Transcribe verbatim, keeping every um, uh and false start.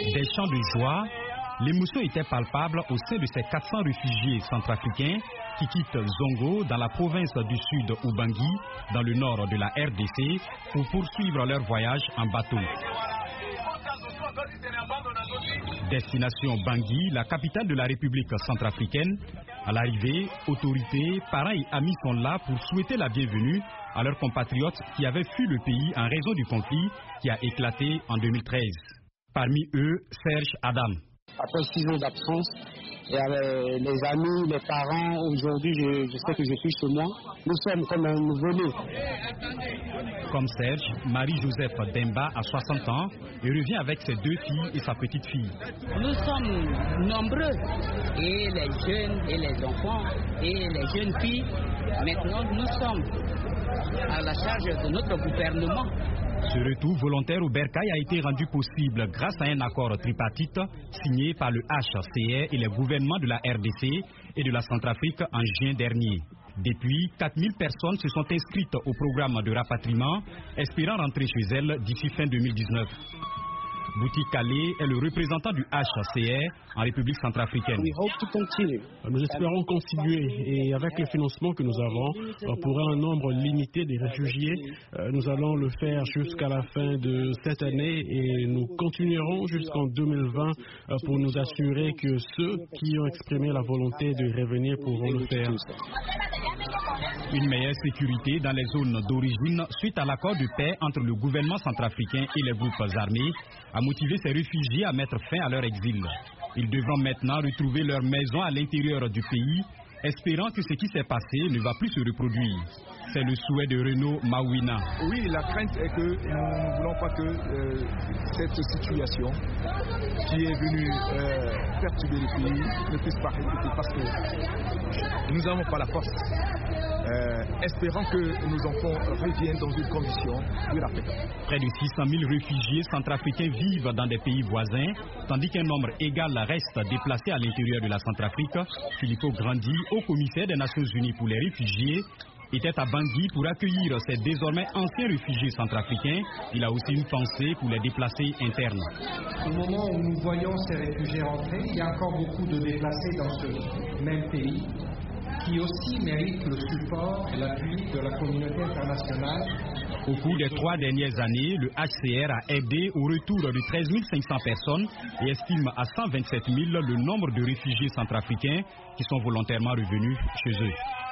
Des chants de joie, l'émotion était palpable au sein de ces quatre cents réfugiés centrafricains qui quittent Zongo dans la province du sud Ubangui, dans le nord de la R D C, pour poursuivre leur voyage en bateau. Destination Bangui, la capitale de la République centrafricaine. À l'arrivée, autorités, parents et amis sont là pour souhaiter la bienvenue à leurs compatriotes qui avaient fui le pays en raison du conflit qui a éclaté en deux mille treize. Parmi eux, Serge Adam. Après six ans d'absence, et avec les amis, les parents, aujourd'hui je, je sais que je suis chez moi. Nous sommes comme un nouveau-né. Comme Serge, Marie-Joseph Demba a soixante ans et revient avec ses deux filles et sa petite fille. Nous sommes nombreux, et les jeunes et les enfants et les jeunes filles. Maintenant nous sommes à la charge de notre gouvernement. Ce retour volontaire au Bercail a été rendu possible grâce à un accord tripartite signé par le H C R et les gouvernements de la R D C et de la Centrafrique en juin dernier. Depuis, quatre mille personnes se sont inscrites au programme de rapatriement, espérant rentrer chez elles d'ici fin deux mille dix-neuf. Bouti Kalé est le représentant du H C R en République centrafricaine. Nous espérons continuer et avec le financement que nous avons pour un nombre limité de réfugiés, nous allons le faire jusqu'à la fin de cette année et nous continuerons jusqu'en deux mille vingt pour nous assurer que ceux qui ont exprimé la volonté de revenir pourront le faire. Une meilleure sécurité dans les zones d'origine suite à l'accord de paix entre le gouvernement centrafricain et les groupes armés a motivé ces réfugiés à mettre fin à leur exil. Ils devront maintenant retrouver leur maison à l'intérieur du pays, espérant que ce qui s'est passé ne va plus se reproduire. C'est le souhait de Renaud Mawina. Oui, la crainte est que nous ne voulons pas que euh, cette situation qui est venue euh, perturber le pays ne puisse pas répéter parce que nous n'avons pas la force. Euh, espérant que nos enfants reviennent dans une condition de la paix. Près de six cent mille réfugiés centrafricains vivent dans des pays voisins, tandis qu'un nombre égal reste déplacé à l'intérieur de la Centrafrique. Filippo Grandi, haut commissaire des Nations Unies pour les réfugiés, était à Bangui pour accueillir ces désormais anciens réfugiés centrafricains. Il a aussi une pensée pour les déplacés internes. Au moment où nous voyons ces réfugiés rentrer, il y a encore beaucoup de déplacés dans ce même pays qui aussi méritent le support et l'appui de la communauté internationale. Au cours des trois dernières années, le H C R a aidé au retour de treize mille cinq cents personnes et estime à cent vingt-sept mille le nombre de réfugiés centrafricains qui sont volontairement revenus chez eux.